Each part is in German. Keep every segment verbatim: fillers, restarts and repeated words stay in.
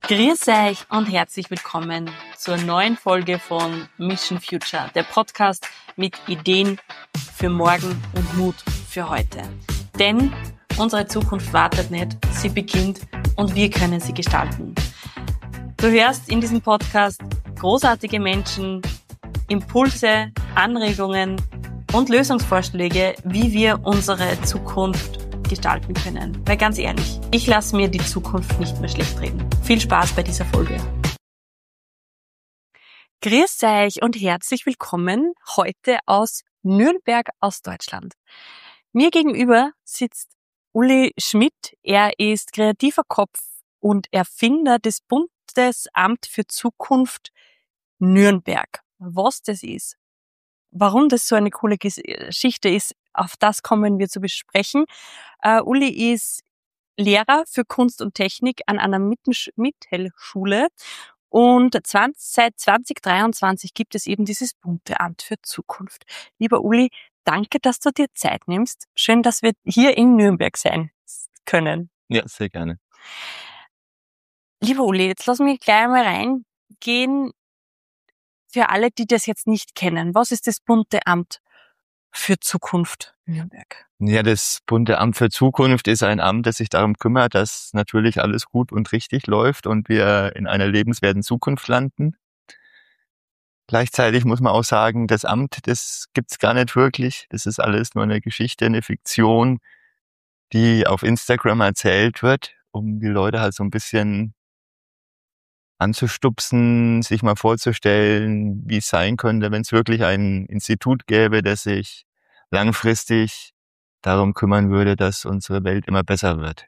Grüß euch und herzlich willkommen zur neuen Folge von Mission Future, der Podcast mit Ideen für morgen und Mut für heute. Denn unsere Zukunft wartet nicht, sie beginnt und wir können sie gestalten. Du hörst in diesem Podcast großartige Menschen, Impulse, Anregungen und Lösungsvorschläge, wie wir unsere Zukunft gestalten können. Weil ganz ehrlich, ich lasse mir die Zukunft nicht mehr schlecht reden. Viel Spaß bei dieser Folge. Grüß euch und herzlich willkommen heute aus Nürnberg aus Deutschland. Mir gegenüber sitzt Uli Schmidt. Er ist kreativer Kopf und Erfinder des Bundesamt für Zukunft Nürnberg. Was das ist, warum das so eine coole Geschichte ist, auf das kommen wir zu besprechen. Uh, Uli ist Lehrer für Kunst und Technik an einer Mittelschule und zwanzig, seit zwanzig dreiundzwanzig gibt es eben dieses Bundesamt für Zukunft. Lieber Uli, danke, dass du dir Zeit nimmst. Schön, dass wir hier in Nürnberg sein können. Ja, sehr gerne. Lieber Uli, jetzt lass mich gleich mal reingehen. Für alle, die das jetzt nicht kennen, was ist das Bundesamt für Zukunft Nürnberg? Ja, das Bundesamt für Zukunft ist ein Amt, das sich darum kümmert, dass natürlich alles gut und richtig läuft und wir in einer lebenswerten Zukunft landen. Gleichzeitig muss man auch sagen, das Amt, das gibt's gar nicht wirklich. Das ist alles nur eine Geschichte, eine Fiktion, die auf Instagram erzählt wird, um die Leute halt so ein bisschen anzustupsen, sich mal vorzustellen, wie es sein könnte, wenn es wirklich ein Institut gäbe, das sich langfristig darum kümmern würde, dass unsere Welt immer besser wird.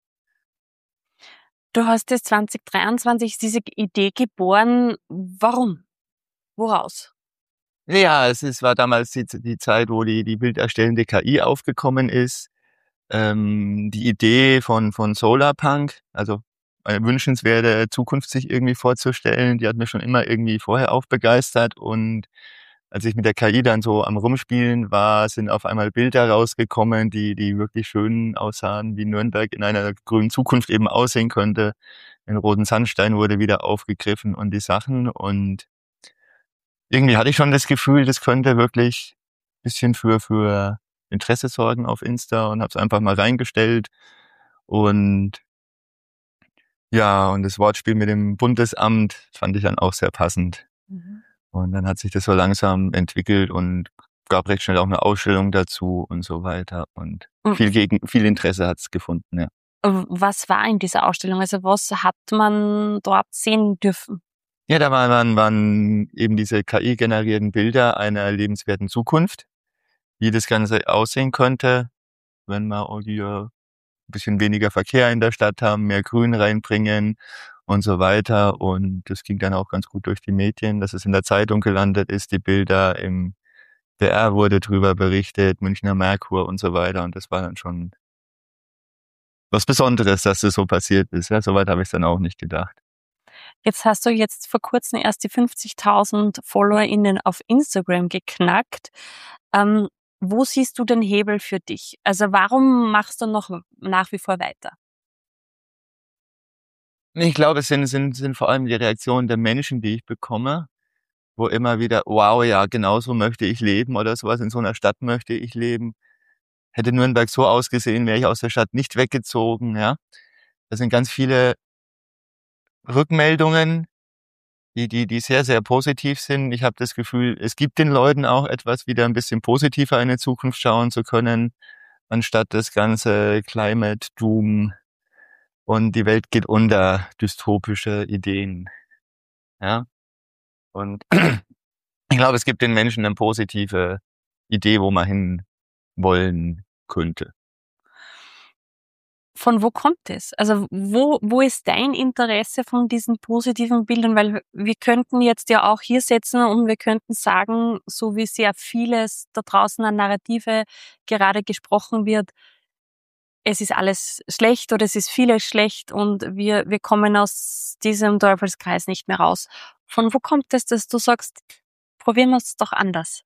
Du hast es zwanzig dreiundzwanzig diese Idee geboren. Warum? Woraus? Ja, es ist, war damals die, die Zeit, wo die, die bilderstellende K I aufgekommen ist. Ähm, die Idee von, von Solarpunk, also eine wünschenswerte Zukunft sich irgendwie vorzustellen, die hat mich schon immer irgendwie vorher auch begeistert. Und als ich mit der K I dann so am Rumspielen war, sind auf einmal Bilder rausgekommen, die, die wirklich schön aussahen, wie Nürnberg in einer grünen Zukunft eben aussehen könnte. Den roten Sandstein wurde wieder aufgegriffen und die Sachen. Und irgendwie hatte ich schon das Gefühl, das könnte wirklich ein bisschen für, für Interesse sorgen auf Insta und habe es einfach mal reingestellt. Und ja, und das Wortspiel mit dem Bundesamt fand ich dann auch sehr passend. Mhm. Und dann hat sich das so langsam entwickelt und gab recht schnell auch eine Ausstellung dazu und so weiter. Und mhm. viel gegen, viel Interesse hat es gefunden, ja. Was war in dieser Ausstellung? Also was hat man dort sehen dürfen? Ja, da waren, waren eben diese K I-generierten Bilder einer lebenswerten Zukunft, wie das Ganze aussehen könnte, wenn wir hier ein bisschen weniger Verkehr in der Stadt haben, mehr Grün reinbringen und so weiter. Und das ging dann auch ganz gut durch die Medien, dass es in der Zeitung gelandet ist, die Bilder im D R wurde drüber berichtet, Münchner Merkur und so weiter. Und das war dann schon was Besonderes, dass das so passiert ist. Ja, soweit habe ich es dann auch nicht gedacht. Jetzt hast du jetzt vor kurzem erst die fünfzigtausend FollowerInnen auf Instagram geknackt. Ähm, wo siehst du den Hebel für dich? Also warum machst du noch nach wie vor weiter? Ich glaube, es sind, sind, sind vor allem die Reaktionen der Menschen, die ich bekomme, wo immer wieder, wow, ja, genau so möchte ich leben oder sowas, in so einer Stadt möchte ich leben. Hätte Nürnberg so ausgesehen, wäre ich aus der Stadt nicht weggezogen, ja. Das sind ganz viele Rückmeldungen, die, die, die sehr, sehr positiv sind. Ich habe das Gefühl, es gibt den Leuten auch etwas, wieder ein bisschen positiver in die Zukunft schauen zu können, anstatt das ganze Climate Doom und die Welt geht unter, dystopische Ideen. Ja. Und ich glaube, es gibt den Menschen eine positive Idee, wo man hin wollen könnte. Von wo kommt es? Also wo, wo ist dein Interesse von diesen positiven Bildern? Weil wir könnten jetzt ja auch hier sitzen und wir könnten sagen, so wie sehr vieles da draußen an Narrative gerade gesprochen wird, es ist alles schlecht oder es ist vieles schlecht und wir, wir kommen aus diesem Teufelskreis nicht mehr raus. Von wo kommt es, dass du sagst, probieren wir es doch anders?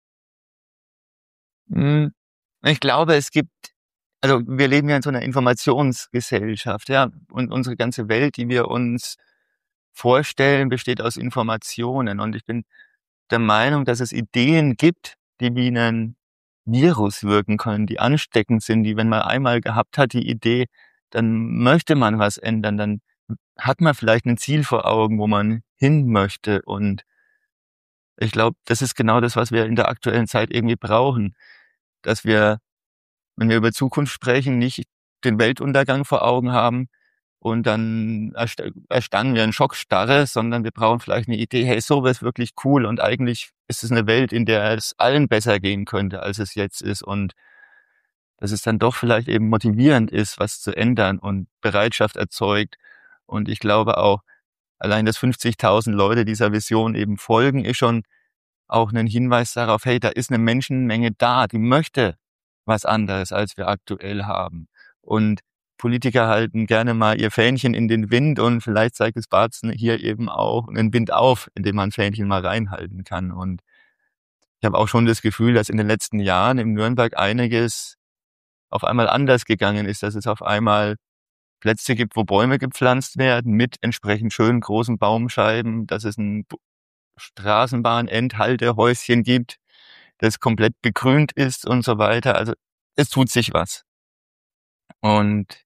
Ich glaube, es gibt Also wir leben ja in so einer Informationsgesellschaft, ja, und unsere ganze Welt, die wir uns vorstellen, besteht aus Informationen. Und ich bin der Meinung, dass es Ideen gibt, die wie ein Virus wirken können, die ansteckend sind, die, wenn man einmal gehabt hat, die Idee, dann möchte man was ändern, dann hat man vielleicht ein Ziel vor Augen, wo man hin möchte. Und ich glaube, das ist genau das, was wir in der aktuellen Zeit irgendwie brauchen, dass wir, wenn wir über Zukunft sprechen, nicht den Weltuntergang vor Augen haben und dann erst- erstarren wir in Schockstarre, sondern wir brauchen vielleicht eine Idee, hey, so wäre es wirklich cool und eigentlich ist es eine Welt, in der es allen besser gehen könnte, als es jetzt ist, und dass es dann doch vielleicht eben motivierend ist, was zu ändern und Bereitschaft erzeugt. Und ich glaube auch, allein, dass fünfzigtausend Leute dieser Vision eben folgen, ist schon auch ein Hinweis darauf, hey, da ist eine Menschenmenge da, die möchte was anderes, als wir aktuell haben. Und Politiker halten gerne mal ihr Fähnchen in den Wind, und vielleicht zeigt es Barzen hier eben auch einen Wind auf, in dem man Fähnchen mal reinhalten kann. Und ich habe auch schon das Gefühl, dass in den letzten Jahren in Nürnberg einiges auf einmal anders gegangen ist, dass es auf einmal Plätze gibt, wo Bäume gepflanzt werden mit entsprechend schönen großen Baumscheiben, dass es ein Straßenbahn-Endhaltehäuschen gibt, das komplett begrünt ist und so weiter. Also es tut sich was. Und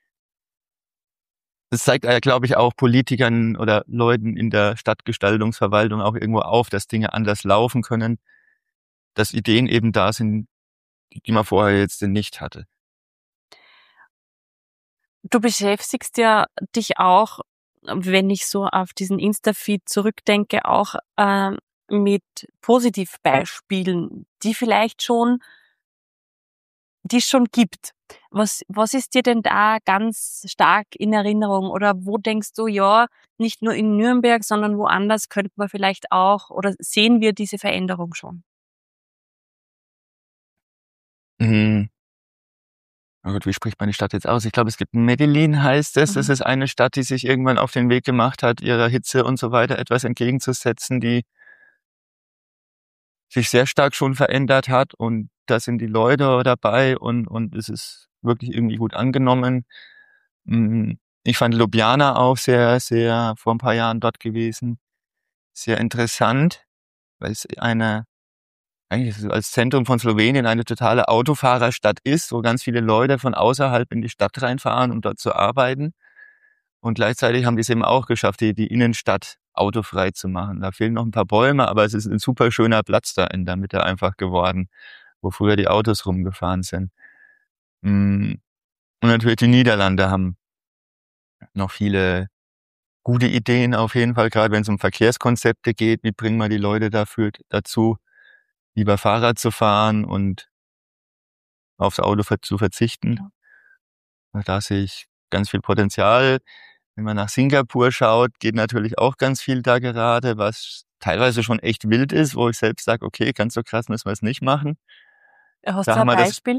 das zeigt, äh, glaube ich, auch Politikern oder Leuten in der Stadtgestaltungsverwaltung auch irgendwo auf, dass Dinge anders laufen können, dass Ideen eben da sind, die man vorher jetzt nicht hatte. Du beschäftigst ja dich auch, wenn ich so auf diesen Insta-Feed zurückdenke, auch ähm, mit Positivbeispielen, die vielleicht schon, die es schon gibt. Was, was ist dir denn da ganz stark in Erinnerung? Oder wo denkst du, ja, nicht nur in Nürnberg, sondern woanders könnte man vielleicht auch, oder sehen wir diese Veränderung schon? Mhm. Oh Gott, wie spricht man die Stadt jetzt aus? Ich glaube, es gibt Medellin, heißt es. Das Mhm. ist eine Stadt, die sich irgendwann auf den Weg gemacht hat, ihrer Hitze und so weiter etwas entgegenzusetzen, die sich sehr stark schon verändert hat. Und da sind die Leute dabei, und, und es ist wirklich irgendwie gut angenommen. Mm, Ich fand Ljubljana auch sehr, sehr vor ein paar Jahren dort gewesen. Sehr interessant, weil es eine, eigentlich ist es als Zentrum von Slowenien eine totale Autofahrerstadt ist, wo ganz viele Leute von außerhalb in die Stadt reinfahren, um dort zu arbeiten. Und gleichzeitig haben die es eben auch geschafft, die, die Innenstadt autofrei zu machen. Da fehlen noch ein paar Bäume, aber es ist ein super schöner Platz da in der Mitte einfach geworden, wo früher die Autos rumgefahren sind. Mm, Und natürlich die Niederlande haben noch viele gute Ideen auf jeden Fall, gerade wenn es um Verkehrskonzepte geht. Wie bringen wir die Leute dafür dazu, lieber Fahrrad zu fahren und aufs Auto ver- zu verzichten? Da sehe ich ganz viel Potenzial. Wenn man nach Singapur schaut, geht natürlich auch ganz viel da gerade, was teilweise schon echt wild ist, wo ich selbst sage, okay, ganz so krass müssen wir es nicht machen. Hast Da du haben ein wir das, Beispiel?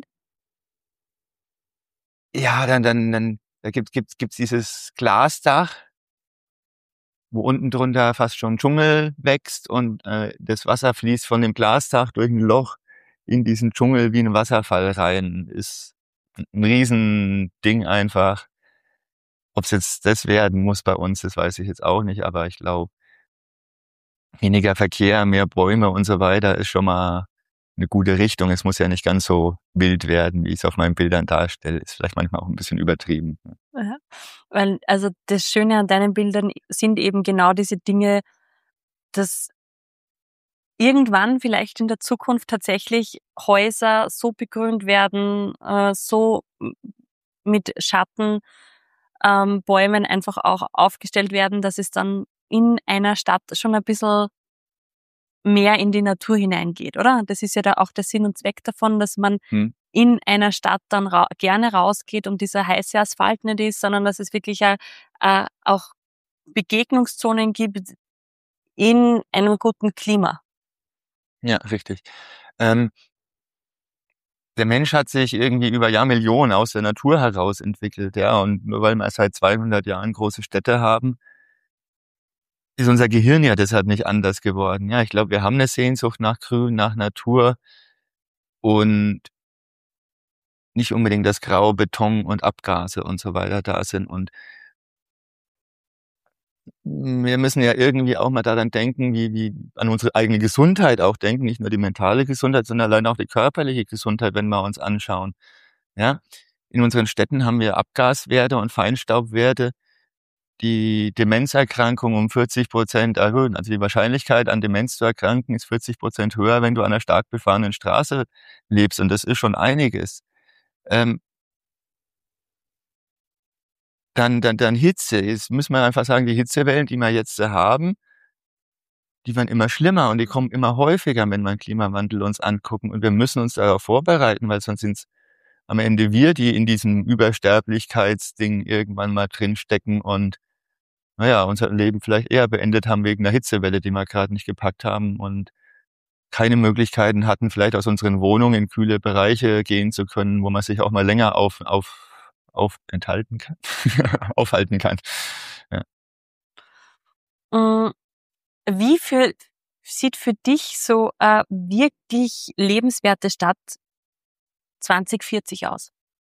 ja, dann, dann, dann, da gibt, gibt, gibt's dieses Glasdach, wo unten drunter fast schon Dschungel wächst, und äh, das Wasser fließt von dem Glasdach durch ein Loch in diesen Dschungel wie ein Wasserfall rein. Ist ein Riesending einfach. Ob es jetzt das werden muss bei uns, das weiß ich jetzt auch nicht, aber ich glaube, weniger Verkehr, mehr Bäume und so weiter ist schon mal eine gute Richtung. Es muss ja nicht ganz so wild werden, wie ich es auf meinen Bildern darstelle. Ist vielleicht manchmal auch ein bisschen übertrieben. Aha. Weil, also das Schöne an deinen Bildern sind eben genau diese Dinge, dass irgendwann vielleicht in der Zukunft tatsächlich Häuser so begrünt werden, äh, so m- mit Schatten, ähm, Bäumen einfach auch aufgestellt werden, dass es dann in einer Stadt schon ein bisschen mehr in die Natur hineingeht, oder? Das ist ja da auch der Sinn und Zweck davon, dass man Hm. in einer Stadt dann ra gerne rausgeht und dieser heiße Asphalt nicht ist, sondern dass es wirklich äh, äh, auch Begegnungszonen gibt in einem guten Klima. Ja, richtig. Ähm, der Mensch hat sich irgendwie über Jahrmillionen aus der Natur heraus entwickelt, ja, und nur weil wir seit zweihundert Jahren große Städte haben, ist unser Gehirn ja deshalb nicht anders geworden. Ja, ich glaube, wir haben eine Sehnsucht nach Grün, nach Natur, und nicht unbedingt, dass Grau, Beton und Abgase und so weiter da sind. Und wir müssen ja irgendwie auch mal daran denken, wie, wie an unsere eigene Gesundheit auch denken, nicht nur die mentale Gesundheit, sondern allein auch die körperliche Gesundheit, wenn wir uns anschauen. Ja, in unseren Städten haben wir Abgaswerte und Feinstaubwerte, die Demenzerkrankung um vierzig Prozent erhöhen. Also die Wahrscheinlichkeit, an Demenz zu erkranken, ist vierzig Prozent höher, wenn du an einer stark befahrenen Straße lebst. Und das ist schon einiges. Ähm, dann, dann, dann Hitze. Jetzt müssen wir einfach sagen, die Hitzewellen, die wir jetzt haben, die werden immer schlimmer und die kommen immer häufiger, wenn wir den Klimawandel uns angucken. Und wir müssen uns darauf vorbereiten, weil sonst sind es am Ende wir, die in diesem Übersterblichkeitsding irgendwann mal drinstecken und naja, unser Leben vielleicht eher beendet haben wegen der Hitzewelle, die wir gerade nicht gepackt haben und keine Möglichkeiten hatten, vielleicht aus unseren Wohnungen in kühle Bereiche gehen zu können, wo man sich auch mal länger auf, auf, auf enthalten kann, aufhalten kann. Ja. Wie für, sieht für dich so eine wirklich lebenswerte Stadt zwanzig vierzig aus?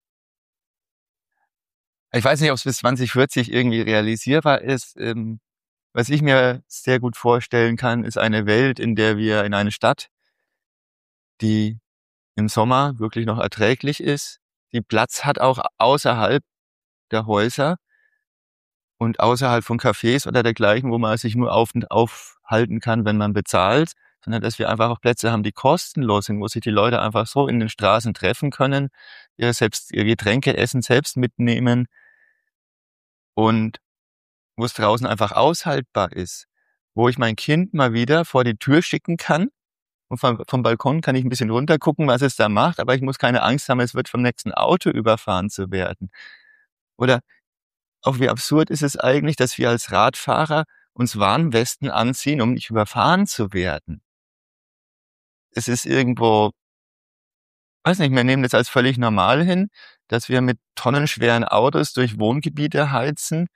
Ich weiß nicht, ob es bis zwanzig vierzig irgendwie realisierbar ist. Ähm, was ich mir sehr gut vorstellen kann, ist eine Welt, in der wir in eine Stadt, die im Sommer wirklich noch erträglich ist, die Platz hat auch außerhalb der Häuser und außerhalb von Cafés oder dergleichen, wo man sich nur auf und aufhalten kann, wenn man bezahlt, sondern dass wir einfach auch Plätze haben, die kostenlos sind, wo sich die Leute einfach so in den Straßen treffen können, ihre selbst ihre Getränke, Essen selbst mitnehmen und wo es draußen einfach aushaltbar ist, wo ich mein Kind mal wieder vor die Tür schicken kann und vom, vom Balkon kann ich ein bisschen runtergucken, was es da macht, aber ich muss keine Angst haben, es wird vom nächsten Auto überfahren zu werden. Oder auch wie absurd ist es eigentlich, dass wir als Radfahrer uns Warnwesten anziehen, um nicht überfahren zu werden. Es ist irgendwo, weiß nicht, wir nehmen das als völlig normal hin, dass wir mit tonnenschweren Autos durch Wohngebiete heizen,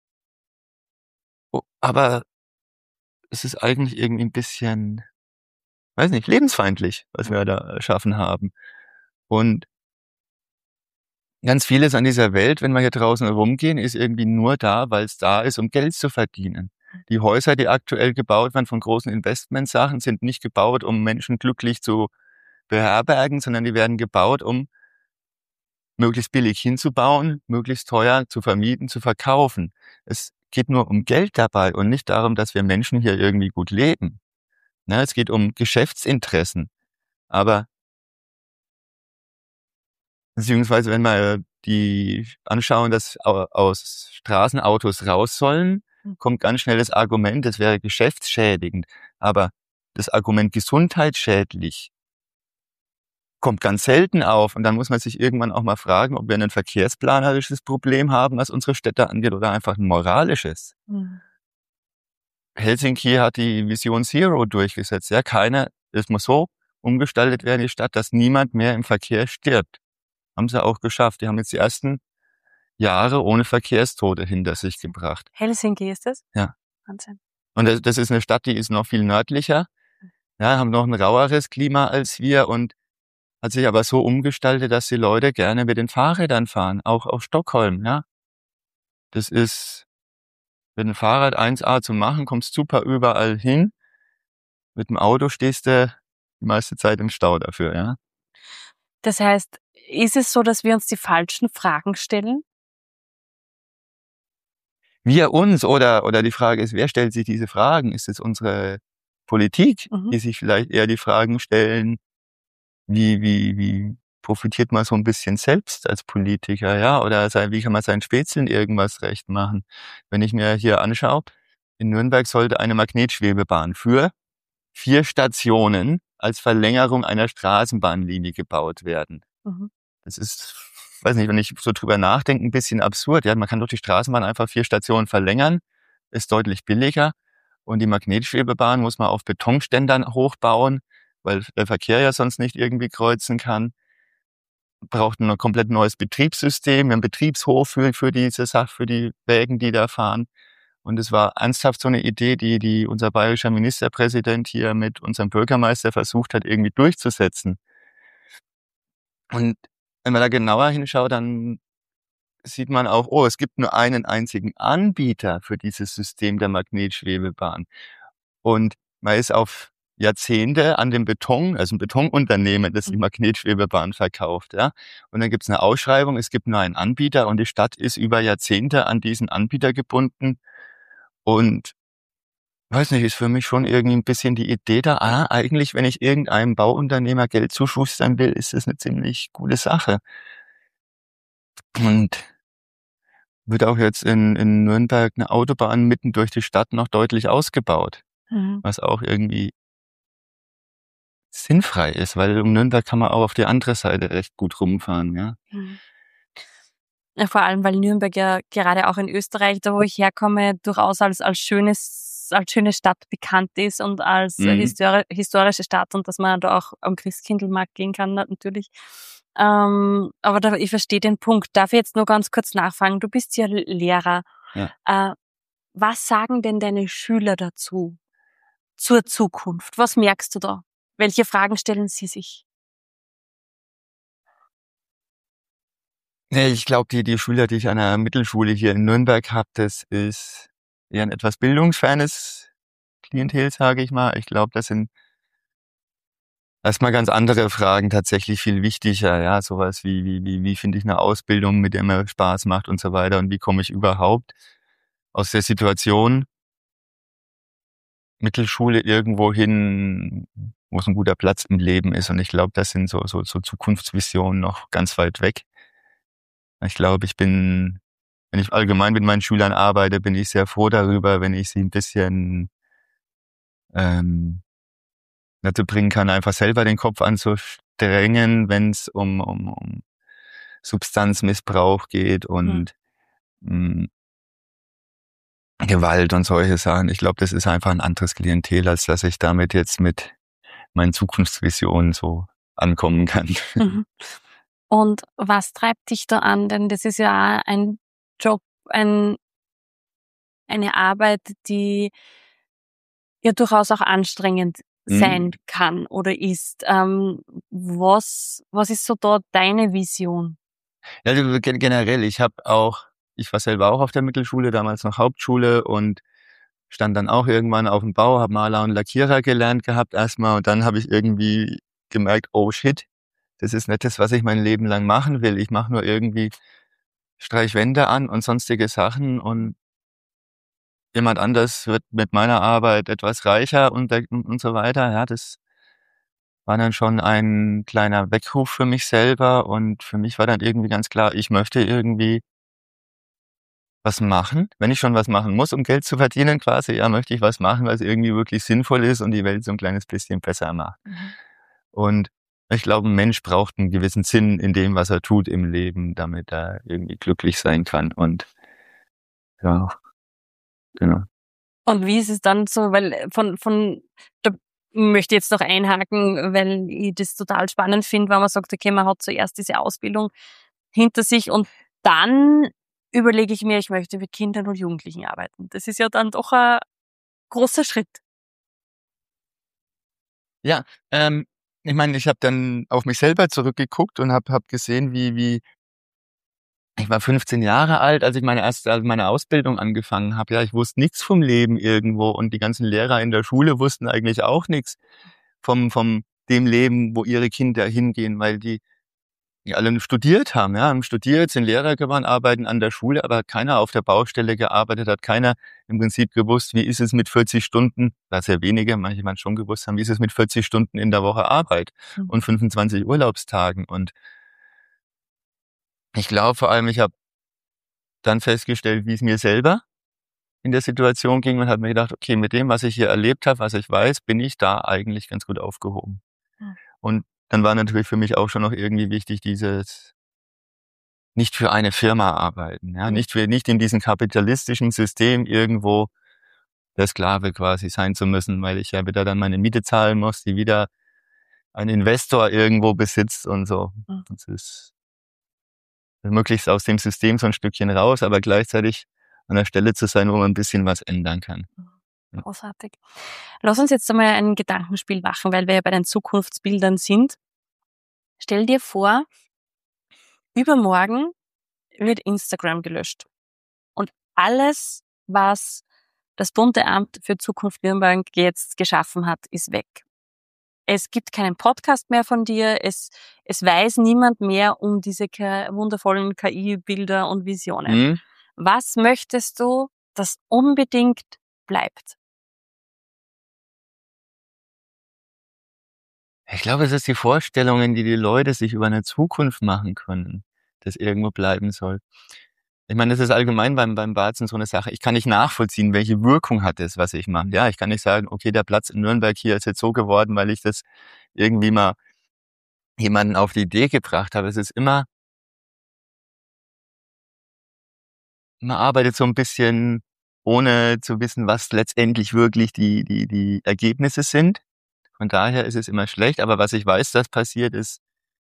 aber es ist eigentlich irgendwie ein bisschen, weiß nicht, lebensfeindlich, was wir da erschaffen haben. Und ganz vieles an dieser Welt, wenn wir hier draußen rumgehen, ist irgendwie nur da, weil es da ist, um Geld zu verdienen. Die Häuser, die aktuell gebaut werden von großen Investmentsachen, sind nicht gebaut, um Menschen glücklich zu beherbergen, sondern die werden gebaut, um möglichst billig hinzubauen, möglichst teuer zu vermieten, zu verkaufen. Es geht nur um Geld dabei und nicht darum, dass wir Menschen hier irgendwie gut leben. Ne, es geht um Geschäftsinteressen. Aber beziehungsweise wenn wir die anschauen, dass aus Straßenautos raus sollen, kommt ganz schnell das Argument, das wäre geschäftsschädigend. Aber das Argument gesundheitsschädlich kommt ganz selten auf. Und dann muss man sich irgendwann auch mal fragen, ob wir ein verkehrsplanerisches Problem haben, was unsere Städte angeht, oder einfach ein moralisches. Mhm. Helsinki hat die Vision Zero durchgesetzt. Ja, keiner, es muss so umgestaltet werden, die Stadt, dass niemand mehr im Verkehr stirbt. Haben sie auch geschafft. Die haben jetzt die ersten Jahre ohne Verkehrstote hinter sich gebracht. Helsinki ist das? Ja. Wahnsinn. Und das, das ist eine Stadt, die ist noch viel nördlicher. Ja, haben noch ein raueres Klima als wir und hat sich aber so umgestaltet, dass die Leute gerne mit den Fahrrädern fahren, auch auf Stockholm, ja. Das ist, mit dem Fahrrad eins A zu machen, kommst super überall hin. Mit dem Auto stehst du die meiste Zeit im Stau dafür, ja. Das heißt, ist es so, dass wir uns die falschen Fragen stellen? Wir uns oder, oder die Frage ist, wer stellt sich diese Fragen? Ist es unsere Politik, mhm. die sich vielleicht eher die Fragen stellen, wie, wie, wie profitiert man so ein bisschen selbst als Politiker, ja? Oder wie kann man seinen Spätzeln irgendwas recht machen? Wenn ich mir hier anschaue, in Nürnberg sollte eine Magnetschwebebahn für vier Stationen als Verlängerung einer Straßenbahnlinie gebaut werden. Mhm. Das ist, weiß nicht, wenn ich so drüber nachdenke, ein bisschen absurd. Ja, man kann doch die Straßenbahn einfach vier Stationen verlängern, ist deutlich billiger. Und die Magnetschwebebahn muss man auf Betonständern hochbauen, weil der Verkehr ja sonst nicht irgendwie kreuzen kann. Braucht ein komplett neues Betriebssystem, einen Betriebshof für, für diese Sache, für die Wägen, die da fahren. Und es war ernsthaft so eine Idee, die, die unser bayerischer Ministerpräsident hier mit unserem Bürgermeister versucht hat, irgendwie durchzusetzen. Und wenn man da genauer hinschaut, dann sieht man auch, oh, es gibt nur einen einzigen Anbieter für dieses System der Magnetschwebebahn. Und man ist auf Jahrzehnte an dem Beton, also ein Betonunternehmen, das die Magnetschwebebahn verkauft, ja. Und dann gibt's eine Ausschreibung, es gibt nur einen Anbieter und die Stadt ist über Jahrzehnte an diesen Anbieter gebunden. Und weiß nicht, ist für mich schon irgendwie ein bisschen die Idee da, ah, eigentlich, wenn ich irgendeinem Bauunternehmer Geld zuschustern will, ist das eine ziemlich coole Sache. Und wird auch jetzt in, in Nürnberg eine Autobahn mitten durch die Stadt noch deutlich ausgebaut, Mhm. was auch irgendwie sinnfrei ist, weil um Nürnberg kann man auch auf die andere Seite recht gut rumfahren, ja. Mhm. Ja, vor allem, weil Nürnberg ja gerade auch in Österreich, da wo ich herkomme, durchaus als, als schönes, als schöne Stadt bekannt ist und als Mhm. histori historische Stadt und dass man da auch am Christkindlmarkt gehen kann, natürlich. Ähm, aber da, ich verstehe den Punkt. Darf ich jetzt nur ganz kurz nachfragen? Du bist ja Lehrer. Ja. Äh, was sagen denn deine Schüler dazu? Zur Zukunft? Was merkst du da? Welche Fragen stellen sie sich? Nee, ich glaube, die, die Schüler, die ich an der Mittelschule hier in Nürnberg habe, das ist eher ein etwas bildungsfernes Klientel, sage ich mal. Ich glaube, das sind erstmal ganz andere Fragen tatsächlich viel wichtiger, ja, sowas wie, wie, wie, wie finde ich eine Ausbildung, mit der mir Spaß macht und so weiter und wie komme ich überhaupt aus der Situation Mittelschule irgendwo hin, wo es ein guter Platz im Leben ist. Und ich glaube, das sind so, so, so Zukunftsvisionen noch ganz weit weg. Ich glaube, ich bin, wenn ich allgemein mit meinen Schülern arbeite, bin ich sehr froh darüber, wenn ich sie ein bisschen ähm, dazu bringen kann, einfach selber den Kopf anzustrengen, wenn es um, um, um Substanzmissbrauch geht und mhm. mh, Gewalt und solche Sachen. Ich glaube, das ist einfach ein anderes Klientel, als dass ich damit jetzt mit meinen Zukunftsvisionen so ankommen kann. Mhm. Und was treibt dich da an? Denn das ist ja auch ein Job, ein, eine Arbeit, die ja durchaus auch anstrengend sein Mhm. kann oder ist. Ähm, was, was ist so da deine Vision? Ja, also gen- generell, ich habe auch, ich war selber auch auf der Mittelschule, damals noch Hauptschule und stand dann auch irgendwann auf dem Bau, habe Maler und Lackierer gelernt gehabt erstmal und dann habe ich irgendwie gemerkt, oh shit, das ist nicht das, was ich mein Leben lang machen will. Ich mache nur irgendwie streich Wände an und sonstige Sachen und jemand anders wird mit meiner Arbeit etwas reicher und, und so weiter. Ja, das war dann schon ein kleiner Weckruf für mich selber und für mich war dann irgendwie ganz klar, ich möchte irgendwie was machen. Wenn ich schon was machen muss, um Geld zu verdienen quasi, ja, möchte ich was machen, was irgendwie wirklich sinnvoll ist und die Welt so ein kleines bisschen besser macht. Mhm. Und ich glaube, ein Mensch braucht einen gewissen Sinn in dem, was er tut im Leben, damit er irgendwie glücklich sein kann. Und ja, genau. Und wie ist es dann so, weil von, von, da möchte ich jetzt noch einhaken, weil ich das total spannend finde, wenn man sagt, okay, man hat zuerst diese Ausbildung hinter sich und dann überlege ich mir, ich möchte mit Kindern und Jugendlichen arbeiten. Das ist ja dann doch ein großer Schritt. Ja, ähm, ich meine, ich habe dann auf mich selber zurückgeguckt und habe hab gesehen, wie, wie ich war fünfzehn Jahre alt, als ich meine erste, also meine Ausbildung angefangen habe. Ja, ich wusste nichts vom Leben irgendwo und die ganzen Lehrer in der Schule wussten eigentlich auch nichts vom, vom dem Leben, wo ihre Kinder hingehen, weil die, die alle studiert haben, ja, haben studiert, sind Lehrer geworden, arbeiten an der Schule, aber hat keiner auf der Baustelle gearbeitet, hat keiner im Prinzip gewusst, wie ist es mit vierzig Stunden, da sehr wenige, manche man schon gewusst haben, wie ist es mit vierzig Stunden in der Woche Arbeit Mhm. und fünfundzwanzig Urlaubstagen. Und ich glaube vor allem, ich habe dann festgestellt, wie es mir selber in der Situation ging und habe mir gedacht, okay, mit dem, was ich hier erlebt habe, was ich weiß, bin ich da eigentlich ganz gut aufgehoben. Mhm. Und dann war natürlich für mich auch schon noch irgendwie wichtig, dieses nicht für eine Firma arbeiten, ja, Mhm. nicht für, nicht in diesem kapitalistischen System irgendwo der Sklave quasi sein zu müssen, weil ich ja wieder dann meine Miete zahlen muss, die wieder ein Investor irgendwo besitzt und so. Mhm. Das ist möglichst aus dem System so ein Stückchen raus, aber gleichzeitig an der Stelle zu sein, wo man ein bisschen was ändern kann. Ja. Großartig. Lass uns jetzt einmal ein Gedankenspiel machen, weil wir ja bei den Zukunftsbildern sind. Stell dir vor, übermorgen wird Instagram gelöscht. Und alles, was das Bunte Amt für Zukunft Nürnberg jetzt geschaffen hat, ist weg. Es gibt keinen Podcast mehr von dir. Es, es weiß niemand mehr um diese K- wundervollen K I-Bilder und Visionen. Mhm. Was möchtest du, das unbedingt bleibt? Ich glaube, es ist die Vorstellungen, die die Leute sich über eine Zukunft machen können, das irgendwo bleiben soll. Ich meine, das ist allgemein beim, beim Balzen so eine Sache. Ich kann nicht nachvollziehen, welche Wirkung hat es, was ich mache. Ja, ich kann nicht sagen, okay, der Platz in Nürnberg hier ist jetzt so geworden, weil ich das irgendwie mal jemanden auf die Idee gebracht habe. Es ist immer, man arbeitet so ein bisschen, ohne zu wissen, was letztendlich wirklich die, die, die Ergebnisse sind. Von daher ist es immer schlecht. Aber was ich weiß, dass passiert ist,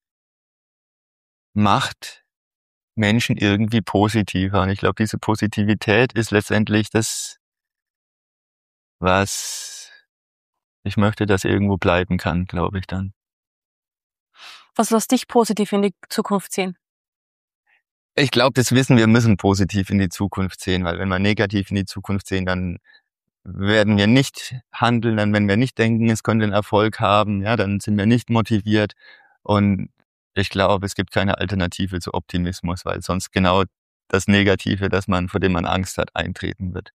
macht Menschen irgendwie positiver. Und ich glaube, diese Positivität ist letztendlich das, was ich möchte, dass irgendwo bleiben kann, glaube ich dann. Was lässt dich positiv in die Zukunft sehen? Ich glaube, das wissen wir müssen positiv in die Zukunft sehen, weil wenn wir negativ in die Zukunft sehen, dann werden wir nicht handeln, dann wenn wir nicht denken, es könnte einen Erfolg haben, ja, dann sind wir nicht motiviert. Und ich glaube, es gibt keine Alternative zu Optimismus, weil sonst genau das Negative, das man, vor dem man Angst hat, eintreten wird.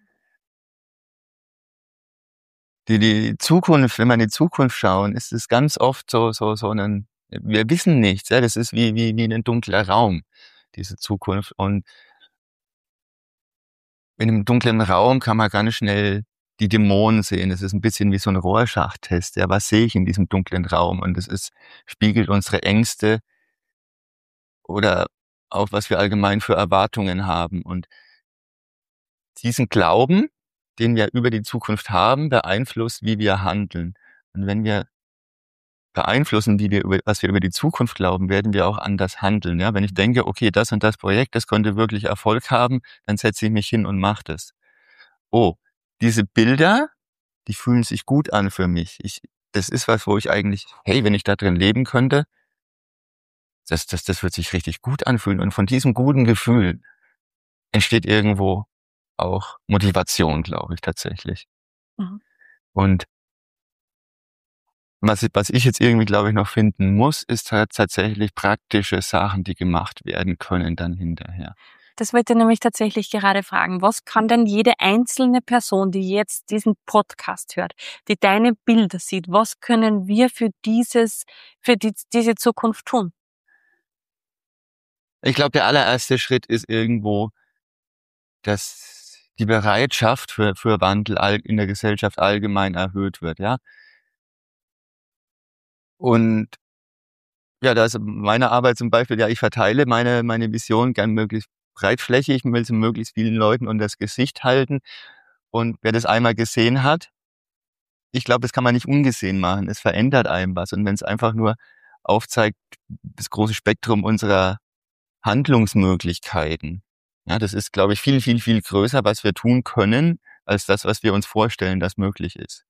Die, die Zukunft, wenn wir in die Zukunft schauen, ist es ganz oft so, so, so ein, wir wissen nichts, ja, das ist wie, wie, wie ein dunkler Raum, diese Zukunft. Und in einem dunklen Raum kann man ganz schnell die Dämonen sehen. Es ist ein bisschen wie so ein Rorschach-Test. Ja, was sehe ich in diesem dunklen Raum? Und es ist, spiegelt unsere Ängste oder auch, was wir allgemein für Erwartungen haben. Und diesen Glauben, den wir über die Zukunft haben, beeinflusst, wie wir handeln. Und wenn wir beeinflussen, wie wir über, was wir über die Zukunft glauben, werden wir auch anders handeln. Ja, wenn ich denke, okay, das und das Projekt, das könnte wirklich Erfolg haben, dann setze ich mich hin und mache das. Oh, diese Bilder, die fühlen sich gut an für mich. Ich, das ist was, wo ich eigentlich, hey, wenn ich da drin leben könnte, das, das, das wird sich richtig gut anfühlen. Und von diesem guten Gefühl entsteht irgendwo auch Motivation, glaube ich, tatsächlich. Mhm. Und was, was ich jetzt irgendwie, glaube ich, noch finden muss, ist halt tatsächlich praktische Sachen, die gemacht werden können dann hinterher. Das wollte ich nämlich tatsächlich gerade fragen. Was kann denn jede einzelne Person, die jetzt diesen Podcast hört, die deine Bilder sieht, was können wir für dieses, für die, diese Zukunft tun? Ich glaube, der allererste Schritt ist irgendwo, dass die Bereitschaft für, für Wandel in der Gesellschaft allgemein erhöht wird, ja. Und ja, da ist meine Arbeit zum Beispiel, ja, ich verteile meine, meine Vision gern möglichst breitflächig, will sie möglichst vielen Leuten unter das Gesicht halten. Und wer das einmal gesehen hat, ich glaube, das kann man nicht ungesehen machen. Es verändert einem was. Und wenn es einfach nur aufzeigt, das große Spektrum unserer Handlungsmöglichkeiten, ja, das ist, glaube ich, viel, viel, viel größer, was wir tun können, als das, was wir uns vorstellen, das möglich ist.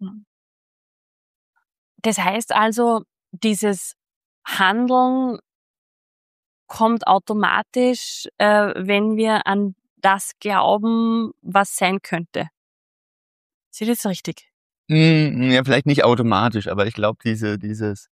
Das heißt also, dieses Handeln kommt automatisch, äh, wenn wir an das glauben, was sein könnte. Seht ihr das richtig? Hm, ja, vielleicht nicht automatisch, aber ich glaube, diese, dieses,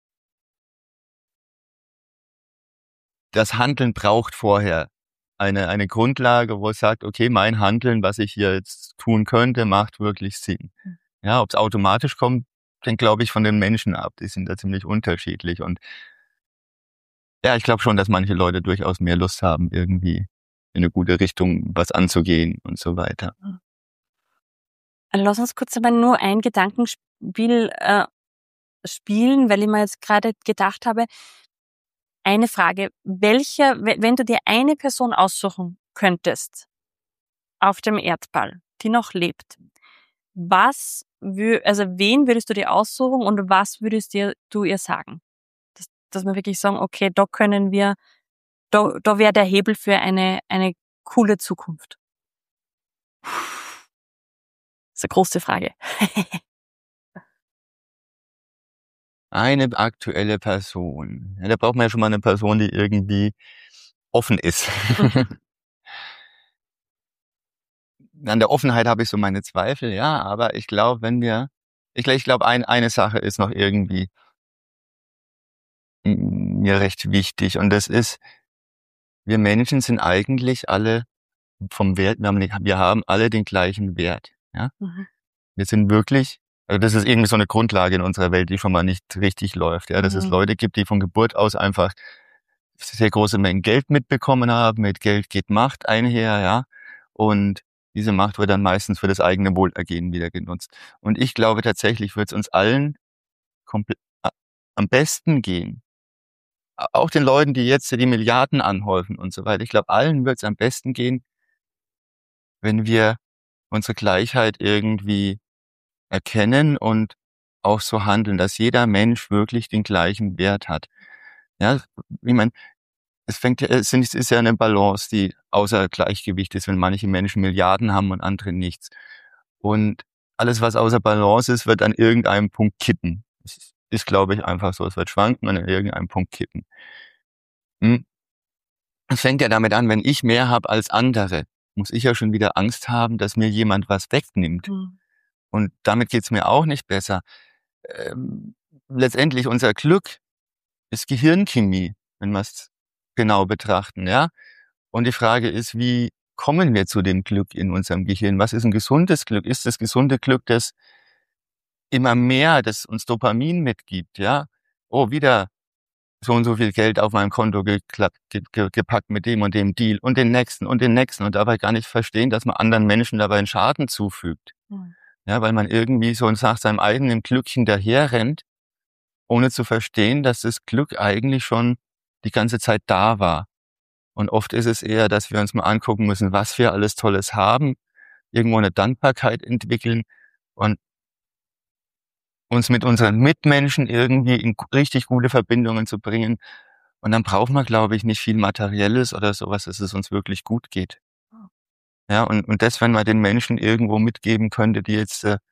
das Handeln braucht vorher eine, eine Grundlage, wo es sagt, okay, mein Handeln, was ich hier jetzt tun könnte, macht wirklich Sinn. Ja, ob es automatisch kommt, hängt, glaube ich, von den Menschen ab. Die sind da ziemlich unterschiedlich. Und ja, ich glaube schon, dass manche Leute durchaus mehr Lust haben, irgendwie in eine gute Richtung was anzugehen und so weiter. Lass uns kurz aber nur ein Gedankenspiel äh, spielen, weil ich mir jetzt gerade gedacht habe, eine Frage, welche, wenn du dir eine Person aussuchen könntest auf dem Erdball, die noch lebt, was, wür, also wen würdest du dir aussuchen und was würdest dir, du ihr sagen? Dass, dass wir wirklich sagen, okay, da können wir, da, da wäre der Hebel für eine, eine coole Zukunft. Das ist eine große Frage. Eine aktuelle Person. Ja, da braucht man ja schon mal eine Person, die irgendwie offen ist. Mhm. An der Offenheit habe ich so meine Zweifel, ja, aber ich glaube, wenn wir, ich, ich glaube, ein, eine Sache ist noch irgendwie mm, mir recht wichtig und das ist, wir Menschen sind eigentlich alle vom Wert, wir haben, wir haben alle den gleichen Wert, ja. Mhm. Wir sind wirklich, also das ist irgendwie so eine Grundlage in unserer Welt, die schon mal nicht richtig läuft, ja, dass es Mhm. Leute gibt, die von Geburt aus einfach sehr große Mengen Geld mitbekommen haben. Mit Geld geht Macht einher, ja. Und diese Macht wird dann meistens für das eigene Wohlergehen wieder genutzt. Und ich glaube tatsächlich, wird es uns allen komple- a- am besten gehen. A- Auch den Leuten, die jetzt die Milliarden anhäufen und so weiter. Ich glaube, allen wird es am besten gehen, wenn wir unsere Gleichheit irgendwie erkennen und auch so handeln, dass jeder Mensch wirklich den gleichen Wert hat. Ja, ich meine, es fängt ja, es ist ist ja eine Balance, die außer Gleichgewicht ist, wenn manche Menschen Milliarden haben und andere nichts. Und alles, was außer Balance ist, wird an irgendeinem Punkt kippen. Das ist, ist, glaube ich, einfach so. Es wird schwanken und an irgendeinem Punkt kippen. Hm? Es fängt ja damit an, wenn ich mehr habe als andere, muss ich ja schon wieder Angst haben, dass mir jemand was wegnimmt. Mhm. Und damit geht's mir auch nicht besser. Ähm, letztendlich unser Glück ist Gehirnchemie, wenn wir es genau betrachten, ja. Und die Frage ist, wie kommen wir zu dem Glück in unserem Gehirn? Was ist ein gesundes Glück? Ist das gesunde Glück das immer mehr, das uns Dopamin mitgibt, ja? Oh, wieder so und so viel Geld auf meinem Konto geklappt, ge ge gepackt mit dem und dem Deal und den nächsten und den nächsten und dabei gar nicht verstehen, dass man anderen Menschen dabei einen Schaden zufügt. Mhm. Ja, weil man irgendwie so nach seinem eigenen Glückchen daherrennt, ohne zu verstehen, dass das Glück eigentlich schon die ganze Zeit da war. Und oft ist es eher, dass wir uns mal angucken müssen, was wir alles Tolles haben, irgendwo eine Dankbarkeit entwickeln und uns mit unseren Mitmenschen irgendwie in richtig gute Verbindungen zu bringen. Und dann braucht man, glaube ich, nicht viel Materielles oder sowas, dass es uns wirklich gut geht. Ja, und, und das, wenn man den Menschen irgendwo mitgeben könnte, die jetzt äh,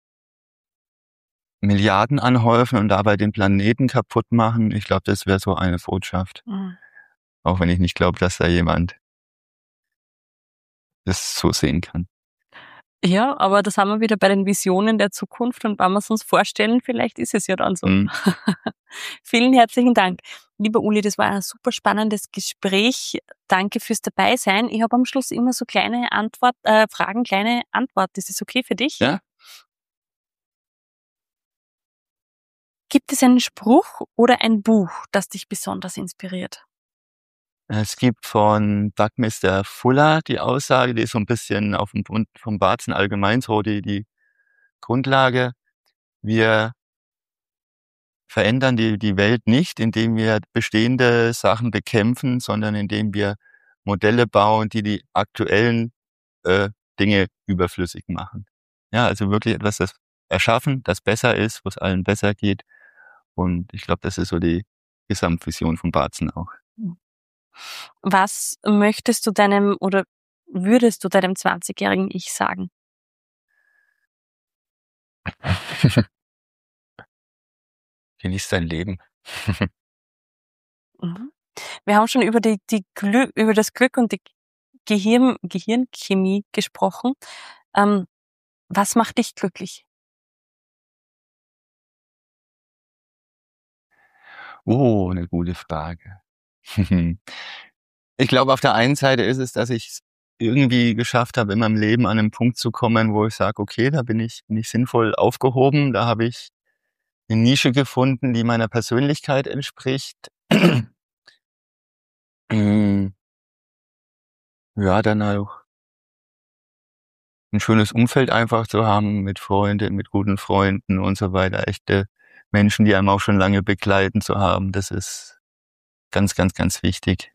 Milliarden anhäufen und dabei den Planeten kaputt machen, ich glaube, das wäre so eine Botschaft. Mhm. Auch wenn ich nicht glaube, dass da jemand das so sehen kann. Ja, aber das haben wir wieder bei den Visionen der Zukunft und wenn wir es uns vorstellen, vielleicht ist es ja dann so. Mhm. Vielen herzlichen Dank. Lieber Uli, das war ein super spannendes Gespräch. Danke fürs Dabeisein. Ich habe am Schluss immer so kleine Antwort, äh, Fragen, kleine Antwort. Ist das okay für dich? Ja? Gibt es einen Spruch oder ein Buch, das dich besonders inspiriert? Es gibt von Buckminster Fuller die Aussage, die ist so ein bisschen auf dem Grund vom Barzen allgemein so die die Grundlage. Wir verändern die die Welt nicht, indem wir bestehende Sachen bekämpfen, sondern indem wir Modelle bauen, die die aktuellen, äh, Dinge überflüssig machen. Ja, also wirklich etwas, das erschaffen, das besser ist, wo's allen besser geht. Und ich glaube, das ist so die Gesamtvision von Barzen auch. Was möchtest du deinem oder würdest du deinem zwanzigjährigen Ich sagen? Genieß dein Leben. Mhm. Wir haben schon über die, die Glück, über das Glück und die Gehirn, Gehirnchemie gesprochen. Ähm, was macht dich glücklich? Oh, 'ne gute Frage. Ich glaube, auf der einen Seite ist es, dass ich's irgendwie geschafft habe, in meinem Leben an 'nen Punkt zu kommen, wo ich sage: „Okay, da bin ich bin ich sinnvoll aufgehoben. Da habe ich 'ne Nische gefunden, die meiner Persönlichkeit entspricht.“ Hm, ja, dann auch 'n schönes Umfeld einfach zu haben mit Freunden, mit guten Freunden und so weiter. Echte Menschen, die einem auch schon lange begleiten zu haben, das ist ganz, ganz, ganz wichtig.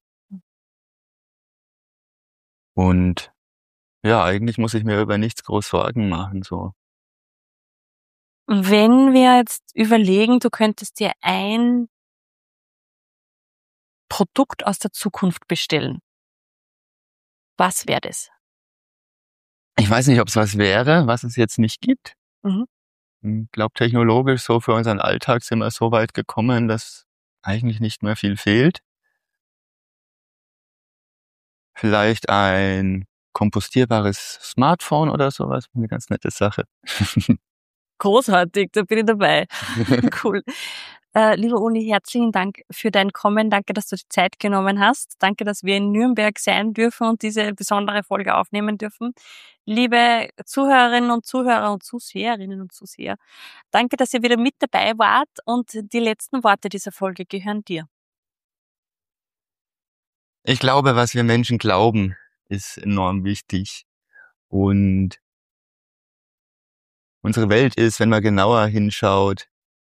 Und ja, eigentlich muss ich mir über nichts groß Sorgen machen, so. Wenn wir jetzt überlegen, du könntest dir ein Produkt aus der Zukunft bestellen, was wäre das? Ich weiß nicht, ob's was wäre, was es jetzt nicht gibt. Mhm. Hm, glaube, technologisch so für unseren Alltag sind wir so weit gekommen, dass eigentlich nicht mehr viel fehlt. Vielleicht ein kompostierbares Smartphone oder sowas. Eine ganz nette Sache. Großartig, da bin ich dabei. Cool. Äh, lieber Uli, herzlichen Dank für dein Kommen. Danke, dass du die Zeit genommen hast. Danke, dass wir in Nürnberg sein dürfen und diese besondere Folge aufnehmen dürfen. Liebe Zuhörerinnen und Zuhörer und Zuseherinnen und Zuseher, danke, dass ihr wieder mit dabei wart und die letzten Worte dieser Folge gehören dir. Ich glaube, was wir Menschen glauben, ist enorm wichtig. Und unsere Welt ist, wenn man genauer hinschaut,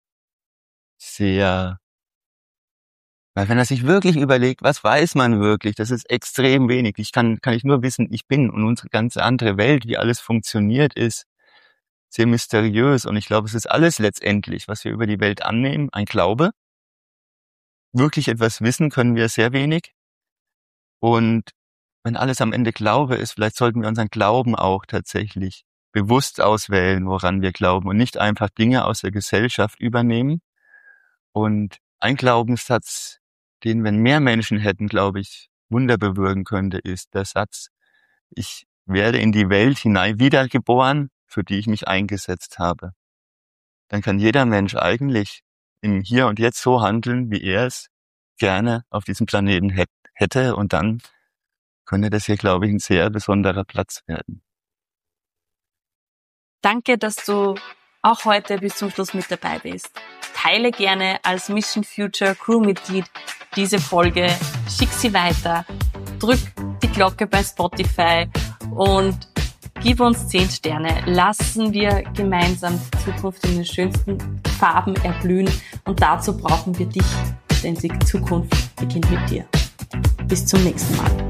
sehr, weil wenn er sich wirklich überlegt, was weiß man wirklich, das ist extrem wenig. Ich kann, kann ich nur wissen, ich bin, und unsere ganze andere Welt, wie alles funktioniert, ist sehr mysteriös. Und ich glaube, es ist alles letztendlich, was wir über die Welt annehmen, ein Glaube. Wirklich etwas wissen können wir sehr wenig. Und wenn alles am Ende Glaube ist, vielleicht sollten wir unseren Glauben auch tatsächlich bewusst auswählen, woran wir glauben, und nicht einfach Dinge aus der Gesellschaft übernehmen. Und ein Glaubenssatz, den, wenn mehr Menschen hätten, glaube ich, Wunder bewirken könnte, ist der Satz: Ich werde in die Welt hinein wiedergeboren, für die ich mich eingesetzt habe. Dann kann jeder Mensch eigentlich im Hier und Jetzt so handeln, wie er es gerne auf diesem Planeten hätte, und dann könnte das hier, glaube ich, ein sehr besonderer Platz werden. Danke, dass du auch heute bis zum Schluss mit dabei bist. Teile gerne als Mission Future Crewmitglied diese Folge, schick sie weiter, drück die Glocke bei Spotify und gib uns zehn Sterne. Lassen wir gemeinsam die Zukunft in den schönsten Farben erblühen, und dazu brauchen wir dich, denn die Zukunft beginnt mit dir. Bis zum nächsten Mal.